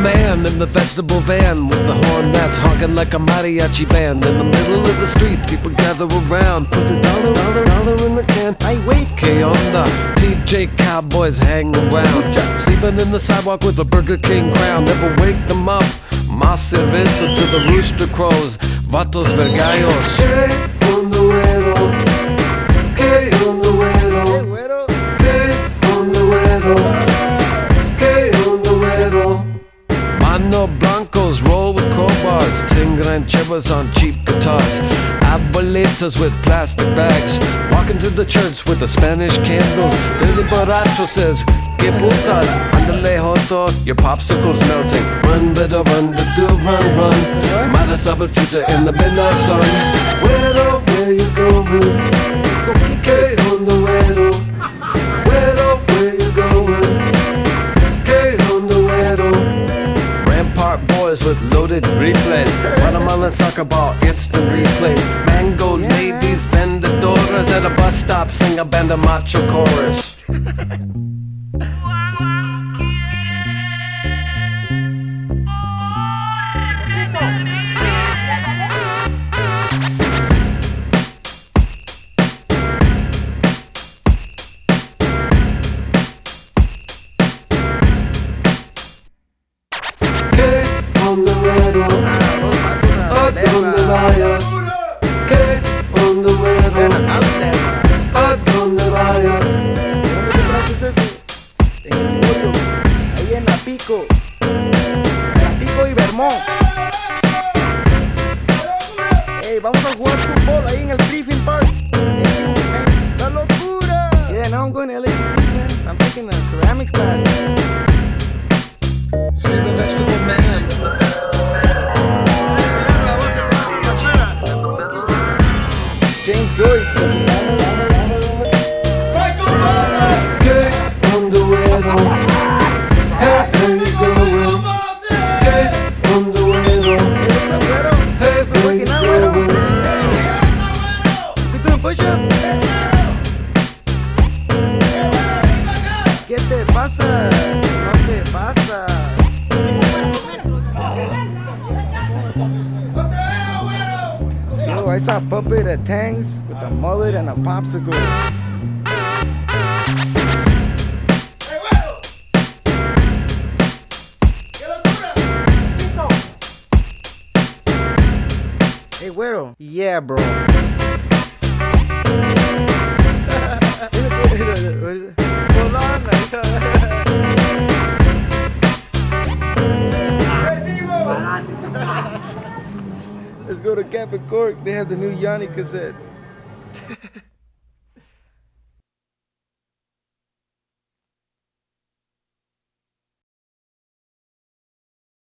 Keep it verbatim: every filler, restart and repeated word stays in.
man in the vegetable van with the horn that's honking like a mariachi band. In the middle of the street, people gather around, put the dollar, dollar, dollar in the can. I wait, K onda. T J cowboys hang around, sleeping in the sidewalk with a Burger King crown. Never wake them up. Más cerveza to the rooster crows, vatos vergallos. ¿Qué onda, güero? ¿Qué onda, güero? ¿Qué onda, güero? ¿Qué onda, güero? Mano blancos roll with crowbars, sing rancheras on cheap guitars. Abuelitas with plastic bags, walking to the church with the Spanish candles. Dirty borracho says, "Que putas, andale joto, your popsicle's melting. Run, better run, the do run, run. Mata Salvatrucha in the midnight sun." Güero, where you going? ¿Qué onda, güero? Güero, where you going? ¿Qué onda, güero? Rampart boys with loaded rifles, watermelon soccer ball, instant replays. Mango ladies, vendedoras at a bus stop, sing a band of macho chorus. ¿Qué onda, güero? ¿A dónde vayas? ¿Qué onda, güero? ¿A dónde vayas? ¿Dónde compraste eso? En el pollo, ahí en la Pico, en la Pico y Vermont. Hey, vamos a jugar fútbol ahí en el Griffin Park. Hey, ¡la locura! Yeah, now I'm going to L A C C, man. I'm taking a ceramics class. See the vegetable man. James Joyce. ¿Qué onda, güero? Hey, where you going? ¿Qué onda, güero? Hey, what's up, güero? Hey, We're where you working out, güero. going? We doing push-ups. ¿Qué te pasa? No te pasa. Yo, I saw Puppet at Tang's with a mullet and a popsicle. Hey, güero. Yeah, bro. Hold on. Let's go to Cap and Cork. They have the new Yanni cassette.